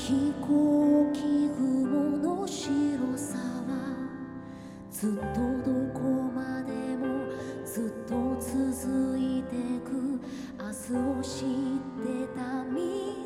飛行機雲の白さはずっとどこまでもずっと続いてく。明日を知ってた未